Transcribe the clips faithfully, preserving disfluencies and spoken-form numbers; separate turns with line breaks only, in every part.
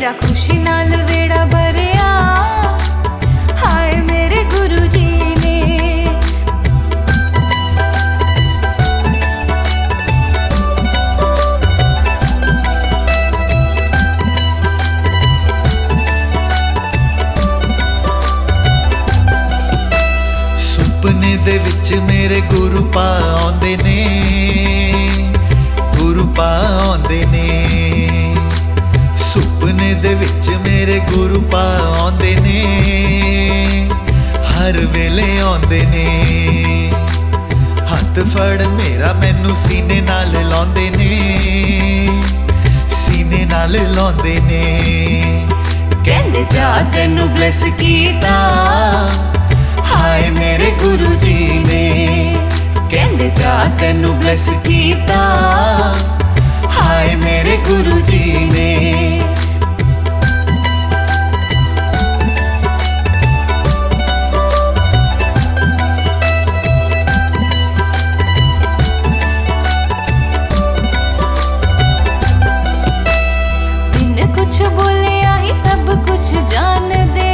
मेरा खुशी नाल वेड़ा भरिया, हाय मेरे गुरु जी ने।
सुपने दे विच मेरे गुरु पा आउंदे ने, गुरु पा आउंदे ने। सुपने दे विच मेरे गुरु पा आउंदे ने, हर वेले आउंदे ने। हत्थ फड़ मेरा मैनू सीने नाल लाउंदे ने, सीने नाल लाउंदे ने। कहंदे जा तैनू ब्लेस कीता, हाय मेरे गुरु जी ने। कहंदे जा तैनू ब्लेस कीता, हाय मेरे गुरु जी ने।
बिन कुछ बोलिया ही सब कुछ जान दे,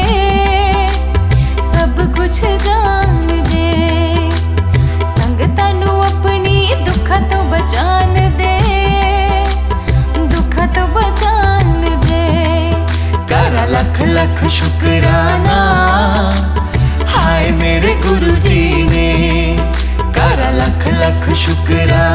सब कुछ जान दे। संगतां नू अपनी दुखां तो बचान दे, दुखां तो बचान दे।
करा लख लख शुकराना, हाय मेरे गुरु जी ने। करा लख लख शुकराना।